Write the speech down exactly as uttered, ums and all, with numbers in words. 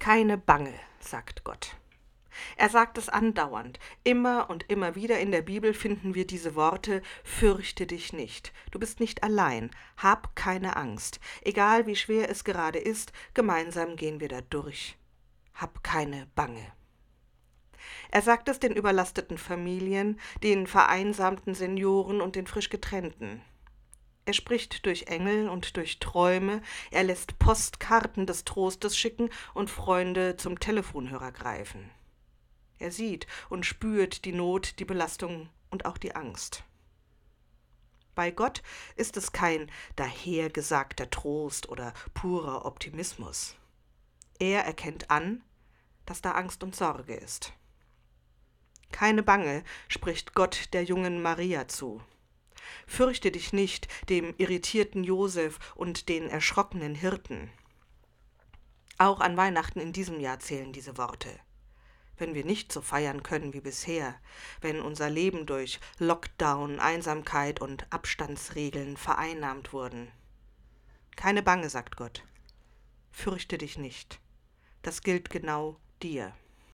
Keine Bange, sagt Gott. Er sagt es andauernd. Immer und immer wieder in der Bibel finden wir diese Worte: Fürchte dich nicht. Du bist nicht allein. Hab keine Angst. Egal wie schwer es gerade ist, gemeinsam gehen wir da durch. Hab keine Bange. Er sagt es den überlasteten Familien, den vereinsamten Senioren und den frisch getrennten. Er spricht durch Engel und durch Träume, er lässt Postkarten des Trostes schicken und Freunde zum Telefonhörer greifen. Er sieht und spürt die Not, die Belastung und auch die Angst. Bei Gott ist es kein dahergesagter Trost oder purer Optimismus. Er erkennt an, dass da Angst und Sorge ist. Keine Bange, spricht Gott der jungen Maria zu. Fürchte dich nicht, dem irritierten Josef und den erschrockenen Hirten. Auch an Weihnachten in diesem Jahr zählen diese Worte. Wenn wir nicht so feiern können wie bisher, wenn unser Leben durch Lockdown, Einsamkeit und Abstandsregeln vereinnahmt wurden. Keine Bange, sagt Gott. Fürchte dich nicht. Das gilt genau dir.